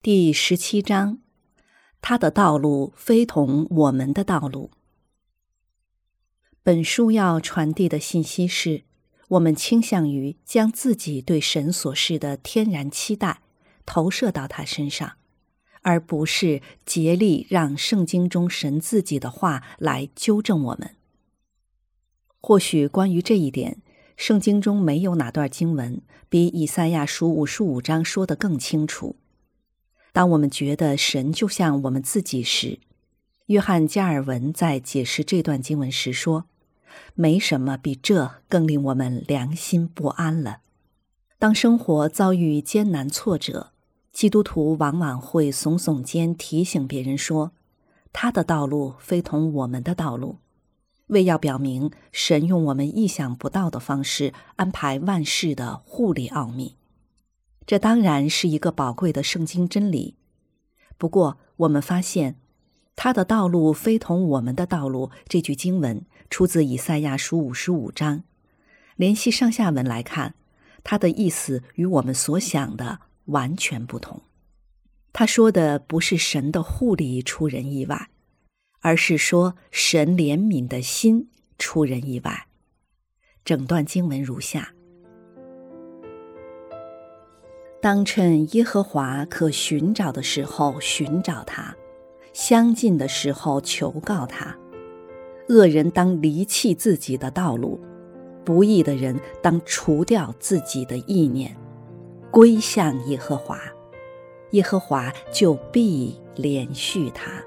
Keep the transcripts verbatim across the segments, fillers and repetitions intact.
第十七章，他的道路非同我们的道路。本书要传递的信息是，我们倾向于将自己对神所示的天然期待投射到他身上，而不是竭力让圣经中神自己的话来纠正我们。或许关于这一点，圣经中没有哪段经文比以赛亚书五十五章说得更清楚。当我们觉得神就像我们自己时，约翰加尔文在解释这段经文时说，没什么比这更令我们良心不安了。当生活遭遇艰难挫折，基督徒往往会耸耸肩提醒别人说，他的道路非同我们的道路，为要表明神用我们意想不到的方式安排万事的护理奥秘。这当然是一个宝贵的圣经真理。不过我们发现，他的道路非同我们的道路这句经文出自以赛亚书五十五章。联系上下文来看，它的意思与我们所想的完全不同。他说的不是神的护理出人意外，而是说神怜悯的心出人意外。整段经文如下：当趁耶和华可寻找的时候寻找他，相近的时候求告他。恶人当离弃自己的道路，不义的人当除掉自己的意念，归向耶和华，耶和华就必怜恤他。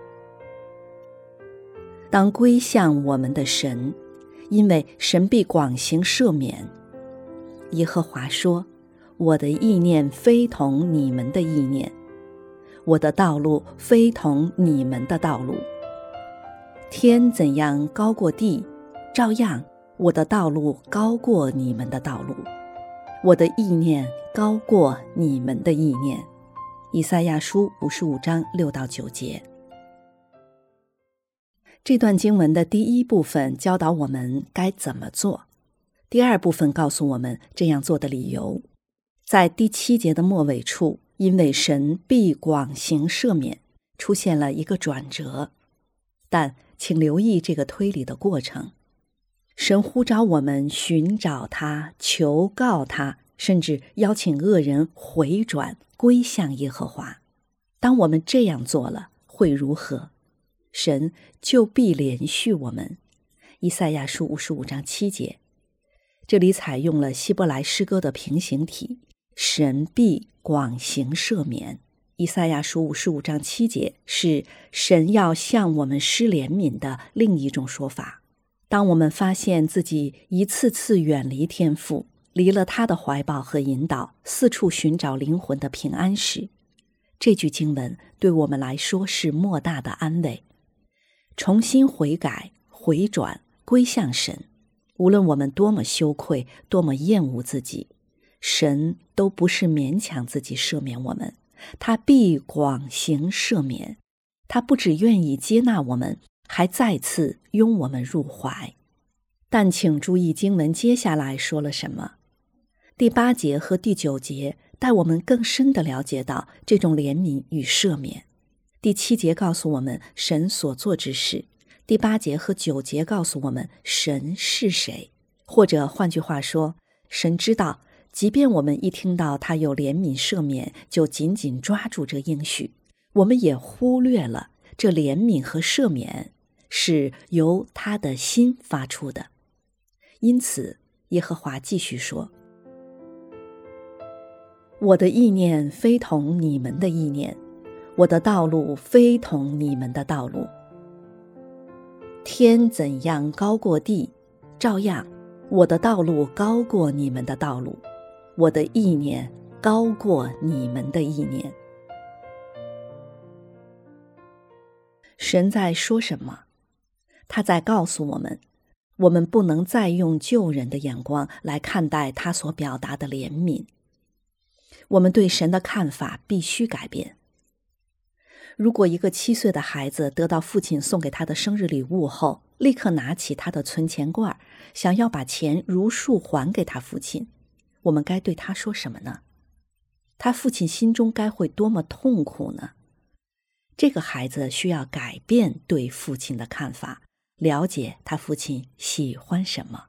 当归向我们的神，因为神必广行赦免。耶和华说，我的意念非同你们的意念，我的道路非同你们的道路。天怎样高过地，照样我的道路高过你们的道路，我的意念高过你们的意念。以赛亚书五十五章六到九节。这段经文的第一部分教导我们该怎么做，第二部分告诉我们这样做的理由。在第七节的末尾处，因为神必广行赦免，出现了一个转折。但请留意这个推理的过程。神呼召我们寻找他，求告他，甚至邀请恶人回转归向耶和华。当我们这样做了，会如何？神就必怜恤我们。以赛亚书五十五章七节，这里采用了希伯来诗歌的平行体，神必广行赦免。以赛亚书五十五章七节是神要向我们施怜悯的另一种说法。当我们发现自己一次次远离天父，离了他的怀抱和引导，四处寻找灵魂的平安时，这句经文对我们来说是莫大的安慰。重新悔改、回转、归向神，无论我们多么羞愧，多么厌恶自己，神都不是勉强自己赦免我们，他必广行赦免。他不只愿意接纳我们，还再次拥我们入怀。但请注意经文接下来说了什么。第八节和第九节带我们更深地了解到这种怜悯与赦免。第七节告诉我们神所做之事，第八节和九节告诉我们神是谁。或者换句话说，神知道即便我们一听到他有怜悯赦免，就紧紧抓住这应许，我们也忽略了这怜悯和赦免是由他的心发出的。因此耶和华继续说，我的意念非同你们的意念，我的道路非同你们的道路。天怎样高过地，照样我的道路高过你们的道路，我的意念高过你们的意念。神在说什么？他在告诉我们，我们不能再用旧人的眼光来看待他所表达的怜悯。我们对神的看法必须改变。如果一个七岁的孩子得到父亲送给他的生日礼物后，立刻拿起他的存钱罐，想要把钱如数还给他父亲，我们该对他说什么呢？ 他父亲心中该会多么痛苦呢？这个孩子需要改变对父亲的看法，了解他父亲喜欢什么。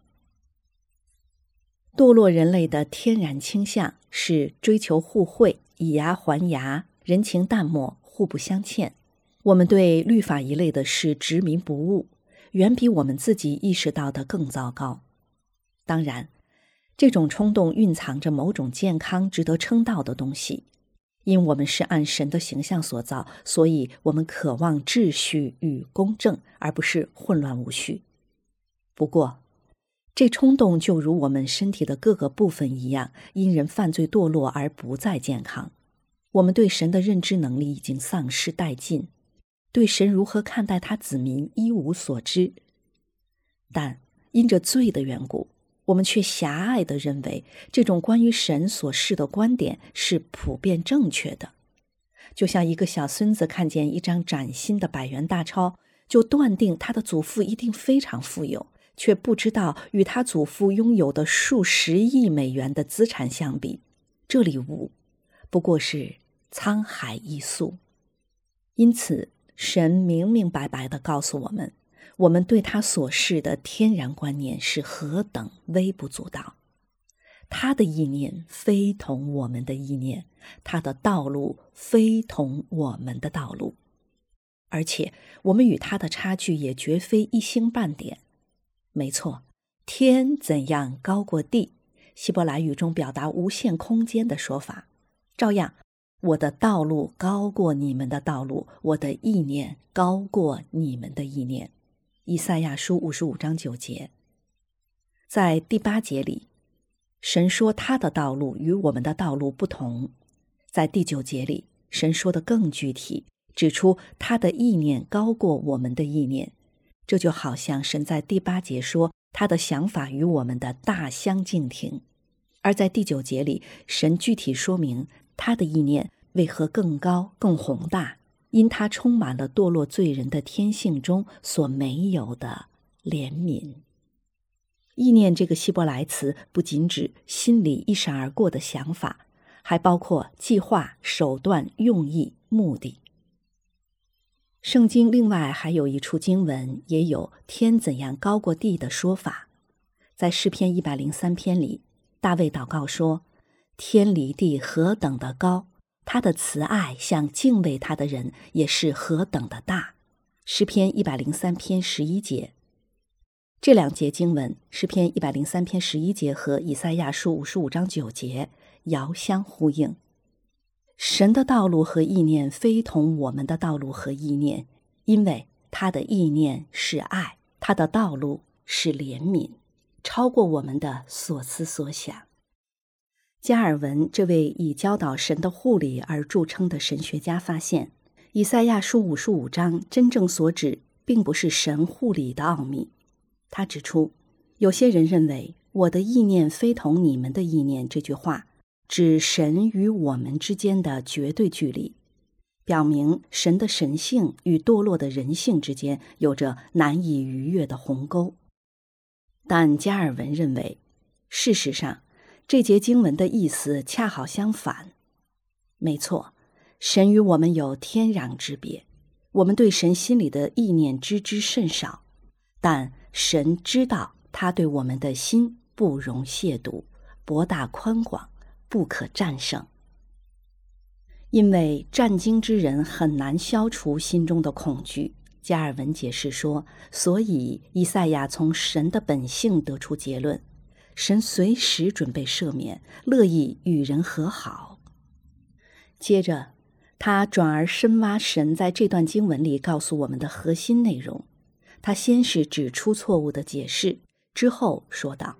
堕落人类的天然倾向是追求互惠，以牙还牙，人情淡漠，互不相欠。我们对律法一类的事执迷不悟，远比我们自己意识到的更糟糕。当然，这种冲动蕴藏着某种健康值得称道的东西，因我们是按神的形象所造，所以我们渴望秩序与公正，而不是混乱无序。不过，这冲动就如我们身体的各个部分一样，因人犯罪堕落而不再健康。我们对神的认知能力已经丧失殆尽，对神如何看待他子民一无所知。但因着罪的缘故，我们却狭隘地认为这种关于神所示的观点是普遍正确的。就像一个小孙子看见一张崭新的百元大钞，就断定他的祖父一定非常富有，却不知道与他祖父拥有的数十亿美元的资产相比，这礼物不过是沧海一粟。因此，神明明白白地告诉我们，我们对他所示的天然观念是何等微不足道。他的意念非同我们的意念，他的道路非同我们的道路，而且我们与他的差距也绝非一星半点。没错，天怎样高过地，希伯来语中表达无限空间的说法。照样，我的道路高过你们的道路，我的意念高过你们的意念。以赛亚书五十五章九节。在第八节里，神说他的道路与我们的道路不同。在第九节里，神说得更具体，指出他的意念高过我们的意念。这就好像神在第八节说他的想法与我们的大相径庭，而在第九节里，神具体说明他的意念为何更高更宏大，因他充满了堕落罪人的天性中所没有的怜悯。意念这个希伯来词不仅指心里一闪而过的想法，还包括计划、手段、用意、目的。圣经另外还有一处经文也有天怎样高过地的说法。在诗篇一百零三篇里，大卫祷告说，天离地何等的高，他的慈爱向敬畏他的人也是何等的大。诗篇一百零三篇十一节。这两节经文，诗篇一百零三篇十一节和以赛亚书五十五章九节遥相呼应。神的道路和意念非同我们的道路和意念，因为他的意念是爱，他的道路是怜悯，超过我们的所思所想。加尔文这位以教导神的护理而著称的神学家发现，以赛亚书五十五章真正所指并不是神护理的奥秘。他指出，有些人认为我的意念非同你们的意念这句话指神与我们之间的绝对距离，表明神的神性与堕落的人性之间有着难以逾越的鸿沟。但加尔文认为，事实上这节经文的意思恰好相反。没错，神与我们有天壤之别，我们对神心里的意念知之甚少，但神知道他对我们的心不容亵渎，博大宽广，不可战胜。因为战惊之人很难消除心中的恐惧，加尔文解释说，所以以赛亚从神的本性得出结论，神随时准备赦免，乐意与人和好。接着他转而深挖神在这段经文里告诉我们的核心内容。他先是指出错误的解释，之后说道，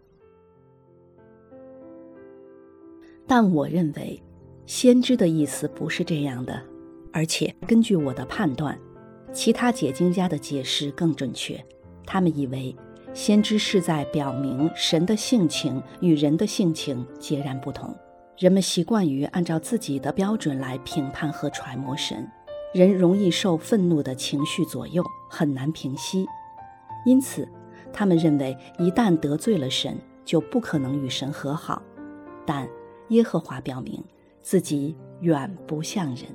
但我认为先知的意思不是这样的，而且根据我的判断，其他解经家的解释更准确。他们以为先知是在表明神的性情与人的性情截然不同，人们习惯于按照自己的标准来评判和揣摩神，人容易受愤怒的情绪左右，很难平息。因此他们认为一旦得罪了神，就不可能与神和好。但耶和华表明， 自己远不像人。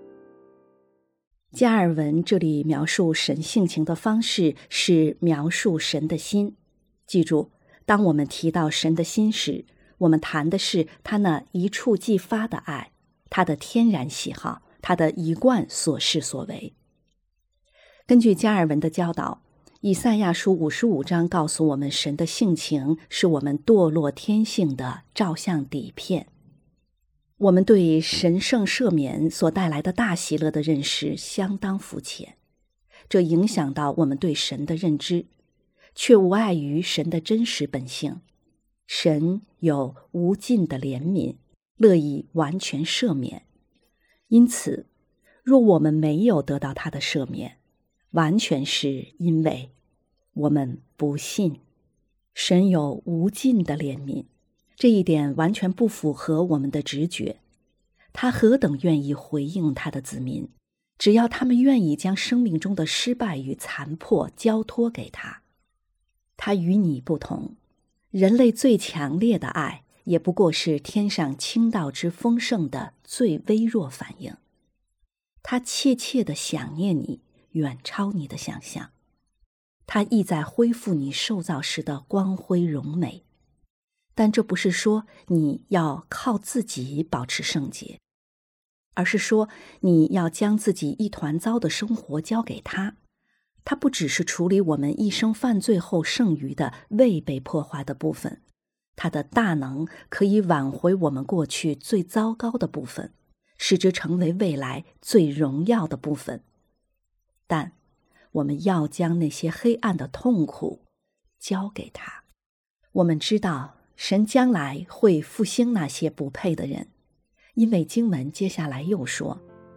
加尔文这里描述神性情的方式是描述神的心。记住，当我们提到神的心时，我们谈的是他那一触即发的爱，他的天然喜好，他的一贯所事所为。根据加尔文的教导，以赛亚书五十五章告诉我们，神的性情是我们堕落天性的照相底片。我们对神圣赦免所带来的大喜乐的认识相当肤浅，这影响到我们对神的认知，却无碍于神的真实本性。神有无尽的怜悯，乐意完全赦免。因此，若我们没有得到他的赦免，完全是因为我们不信。神有无尽的怜悯，这一点完全不符合我们的直觉。他何等愿意回应他的子民，只要他们愿意将生命中的失败与残破交托给他。他与你不同，人类最强烈的爱也不过是天上倾倒之丰盛的最微弱反应。他切切地想念你，远超你的想象。他意在恢复你受造时的光辉荣美。但这不是说你要靠自己保持圣洁，而是说你要将自己一团糟的生活交给他。他不只是处理我们一生犯罪后剩余的未被破坏的部分，他的大能可以挽回我们过去最糟糕的部分，使之成为未来最荣耀的部分。但我们要将那些黑暗的痛苦交给他。我们知道神将来会复兴那些不配的人，因为经文接下来又说，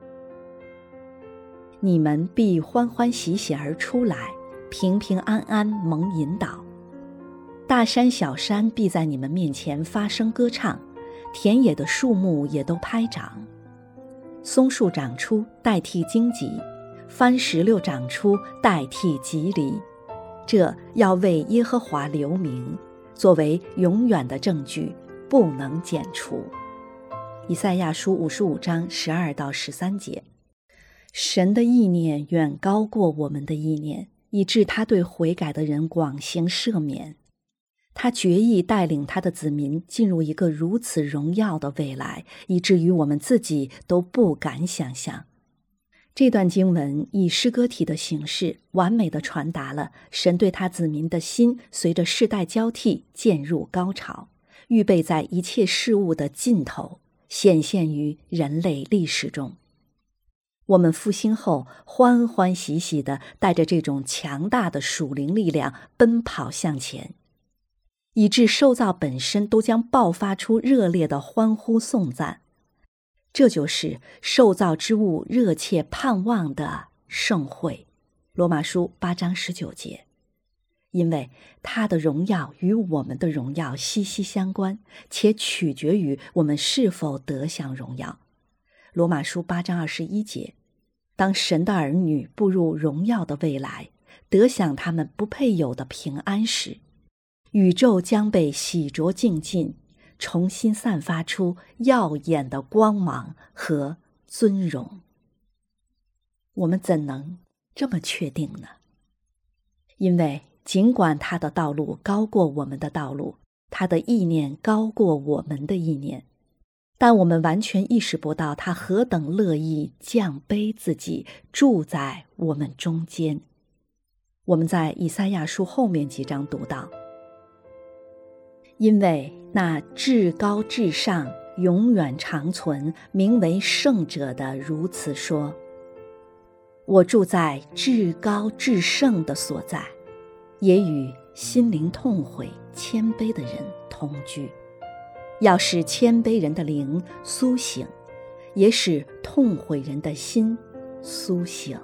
你们必欢欢喜喜而出来，平平安安蒙引导。大山小山必在你们面前发声歌唱，田野的树木也都拍掌。松树长出代替荆棘，番石榴长出代替棘藜，这要为耶和华留名，作为永远的证据，不能剪除。以赛亚书五十五章十二到十三节。神的意念远高过我们的意念，以致他对悔改的人广行赦免。他决意带领他的子民进入一个如此荣耀的未来，以至于我们自己都不敢想象。这段经文以诗歌体的形式完美地传达了神对他子民的心随着世代交替渐入高潮，预备在一切事物的尽头显现于人类历史中。我们复兴后欢欢喜喜地带着这种强大的属灵力量奔跑向前，以致受造本身都将爆发出热烈的欢呼颂赞。这就是受造之物热切盼望的盛会。罗马书八章十九节。因为他的荣耀与我们的荣耀息息相关，且取决于我们是否得享荣耀。罗马书八章二十一节。当神的儿女步入荣耀的未来，得享他们不配有的平安时，宇宙将被洗濯净尽，重新散发出耀眼的光芒和尊荣。我们怎能这么确定呢？因为尽管他的道路高过我们的道路，他的意念高过我们的意念，但我们完全意识不到他何等乐意降卑自己，住在我们中间。我们在以赛亚书后面几章读到，因为那至高至上永远长存名为圣者的如此说，我住在至高至圣的所在，也与心灵痛悔谦卑的人同居，要使谦卑人的灵苏醒，也使痛悔人的心苏醒。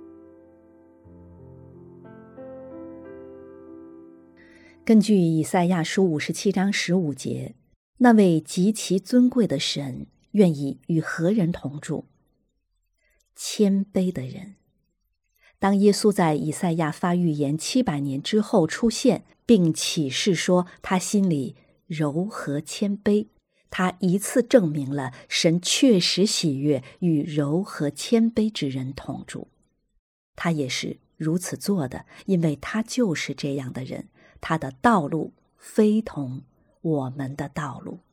根据以赛亚书五十七章十五节，那位极其尊贵的神愿意与何人同住？谦卑的人。当耶稣在以赛亚发预言七百年之后出现，并启示说他心里柔和谦卑， 他一次证明了神确实喜悦与柔和谦卑之人同住。他也是如此做的，因为他就是这样的人，他的道路非同我们的道路。